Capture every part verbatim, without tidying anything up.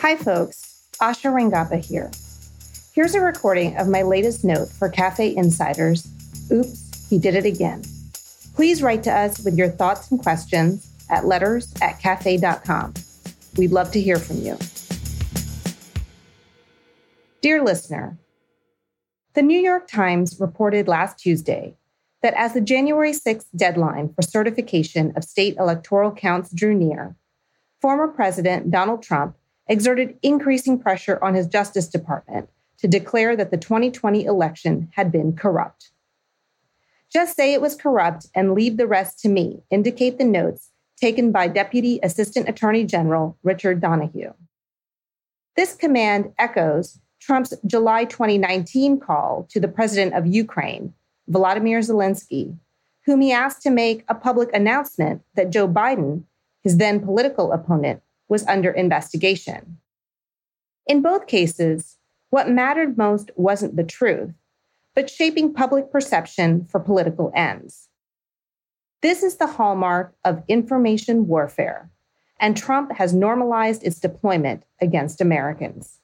Hi, folks. Asha Rangappa here. Here's a recording of my latest note for Cafe Insiders. Oops, he did it again. Please write to us with your thoughts and questions at letters at cafe dot com. We'd love to hear from you. Dear listener, the New York Times reported last Tuesday that as the January sixth deadline for certification of state electoral counts drew near, former President Donald Trump exerted increasing pressure on his Justice Department to declare that the twenty twenty election had been corrupt. Just say it was corrupt and leave the rest to me, indicate the notes taken by Deputy Assistant Attorney General Richard Donoghue. This command echoes Trump's July twenty nineteen call to the president of Ukraine, Volodymyr Zelensky, whom he asked to make a public announcement that Joe Biden, his then political opponent, was under investigation. In both cases, what mattered most wasn't the truth, but shaping public perception for political ends. This is the hallmark of information warfare, and Trump has normalized its deployment against Americans.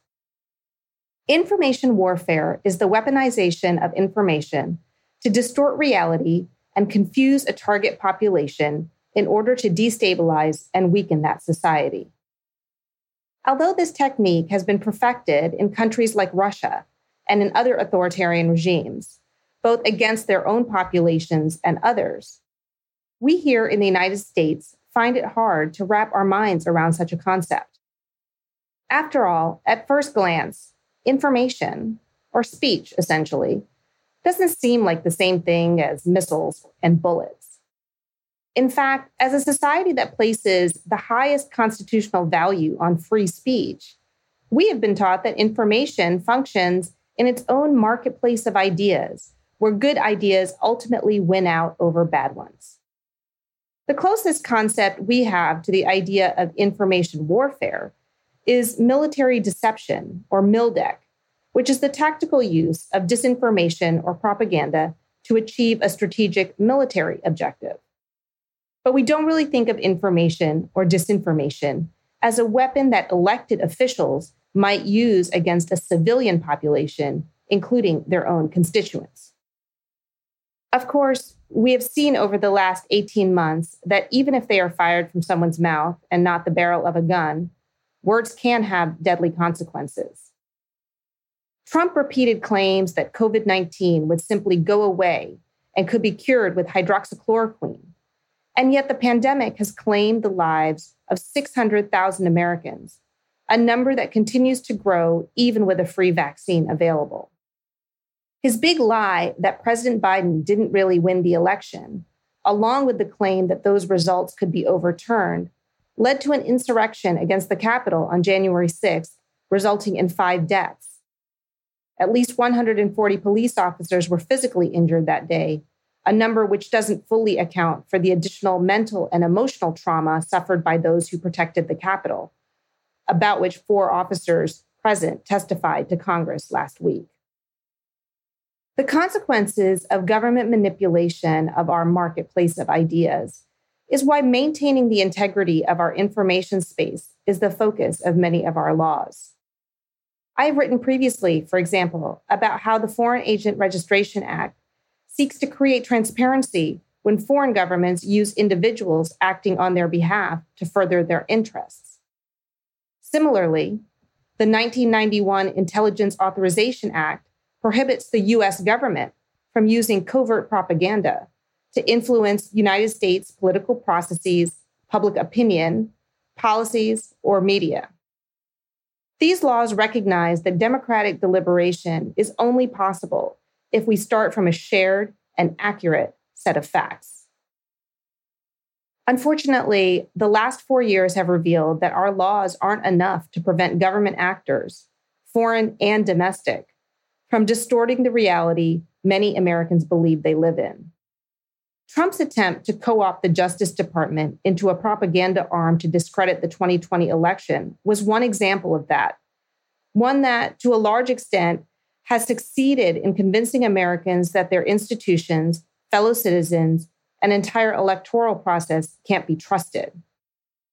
Information warfare is the weaponization of information to distort reality and confuse a target population in order to destabilize and weaken that society. Although this technique has been perfected in countries like Russia and in other authoritarian regimes, both against their own populations and others, we here in the United States find it hard to wrap our minds around such a concept. After all, at first glance, information, or speech essentially, doesn't seem like the same thing as missiles and bullets. In fact, as a society that places the highest constitutional value on free speech, we have been taught that information functions in its own marketplace of ideas, where good ideas ultimately win out over bad ones. The closest concept we have to the idea of information warfare is military deception, or MILDEC, which is the tactical use of disinformation or propaganda to achieve a strategic military objective. But we don't really think of information or disinformation as a weapon that elected officials might use against a civilian population, including their own constituents. Of course, we have seen over the last eighteen months that even if they are fired from someone's mouth and not the barrel of a gun, words can have deadly consequences. Trump repeated claims that covid nineteen would simply go away and could be cured with hydroxychloroquine. And yet the pandemic has claimed the lives of six hundred thousand Americans, a number that continues to grow even with a free vaccine available. His big lie that President Biden didn't really win the election, along with the claim that those results could be overturned, led to an insurrection against the Capitol on January sixth, resulting in five deaths. At least one hundred forty police officers were physically injured that day, a number which doesn't fully account for the additional mental and emotional trauma suffered by those who protected the Capitol, about which four officers present testified to Congress last week. The consequences of government manipulation of our marketplace of ideas is why maintaining the integrity of our information space is the focus of many of our laws. I've written previously, for example, about how the Foreign Agent Registration Act seeks to create transparency when foreign governments use individuals acting on their behalf to further their interests. Similarly, the nineteen ninety-one Intelligence Authorization Act prohibits the U S government from using covert propaganda to influence United States political processes, public opinion, policies, or media. These laws recognize that democratic deliberation is only possible if we start from a shared and accurate set of facts. Unfortunately, the last four years have revealed that our laws aren't enough to prevent government actors, foreign and domestic, from distorting the reality many Americans believe they live in. Trump's attempt to co-opt the Justice Department into a propaganda arm to discredit the twenty twenty election was one example of that, one that, to a large extent, has succeeded in convincing Americans that their institutions, fellow citizens, and entire electoral process can't be trusted.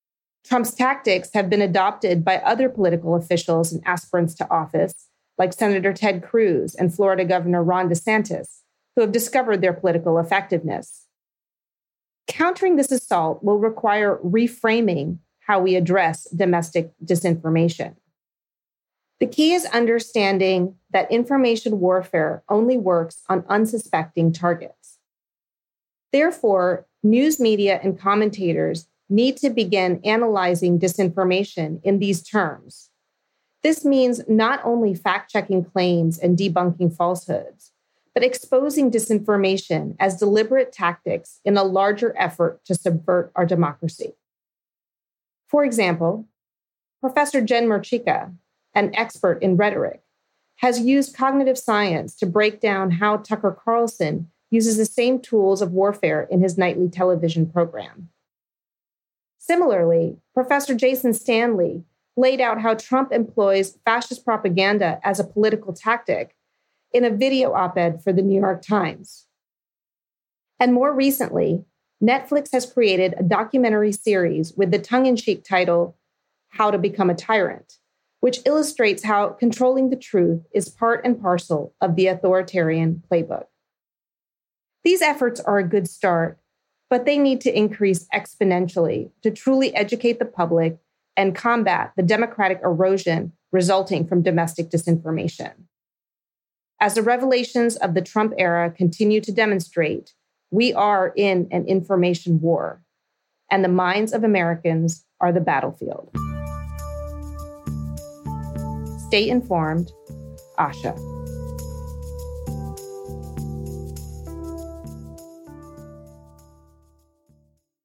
Trump's tactics have been adopted by other political officials and aspirants to office, like Senator Ted Cruz and Florida Governor Ron DeSantis, who have discovered their political effectiveness. Countering this assault will require reframing how we address domestic disinformation. The key is understanding that information warfare only works on unsuspecting targets. Therefore, news media and commentators need to begin analyzing disinformation in these terms. This means not only fact-checking claims and debunking falsehoods, but exposing disinformation as deliberate tactics in a larger effort to subvert our democracy. For example, Professor Jen Murchika, an expert in rhetoric, has used cognitive science to break down how Tucker Carlson uses the same tools of warfare in his nightly television program. Similarly, Professor Jason Stanley laid out how Trump employs fascist propaganda as a political tactic in a video op-ed for the New York Times. And more recently, Netflix has created a documentary series with the tongue-in-cheek title, How to Become a Tyrant, which illustrates how controlling the truth is part and parcel of the authoritarian playbook. These efforts are a good start, but they need to increase exponentially to truly educate the public and combat the democratic erosion resulting from domestic disinformation. As the revelations of the Trump era continue to demonstrate, we are in an information war, and the minds of Americans are the battlefield. Stay informed, Asha.